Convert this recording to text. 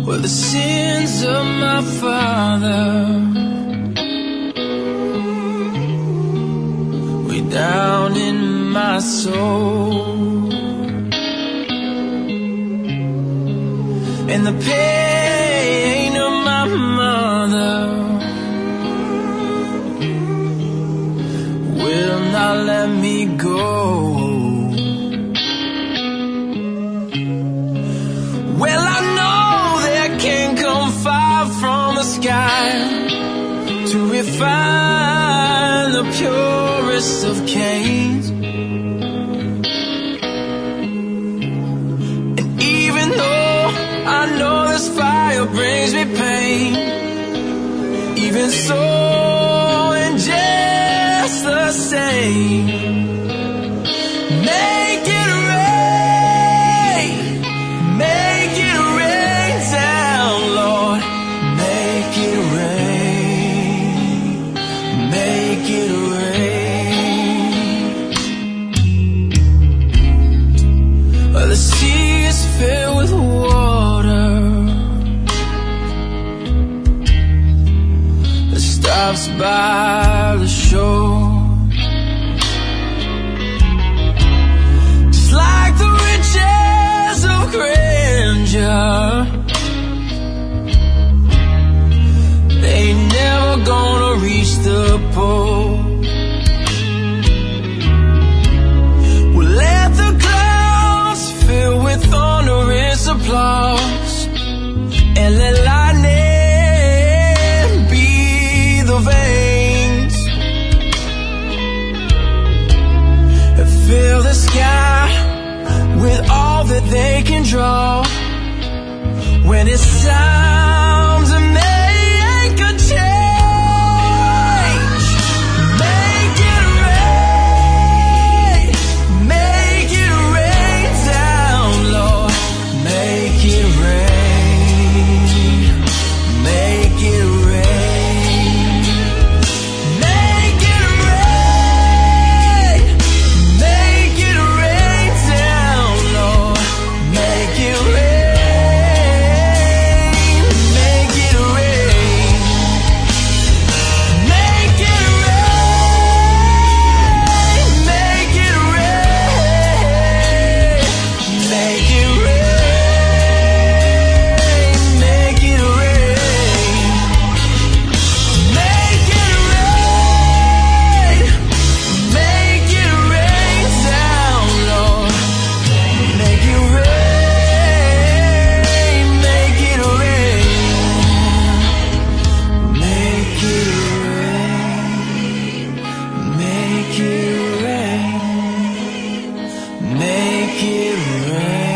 were the sins of my father. Way down in my soul, and the pain of my mother will not let me go. Well, I know there can come fire from the sky to refine the purest of Cains. And even though I know this fire brings me pain, even so, and just the same, make it rain, make it rain down, Lord, make it rain, make it rain. The sea is filled with water that stops by the shore. Just like the riches of grandeur, they ain't never gonna reach the pole. We'll let the clouds fill with thunderous applause, and let lightning be the veins, and fill the sky with all that they can draw. When it's time to make a change, make it rain, make it rain down, Lord, make it rain, make it rain, make it rain, make it rain down, Lord, make it rain, make it rain, make it rain, make it rain, make it rain, make it rain, make it rain, make it rain down, Lord, make it rain, make it rain, make it rain, make it rain, make it rain.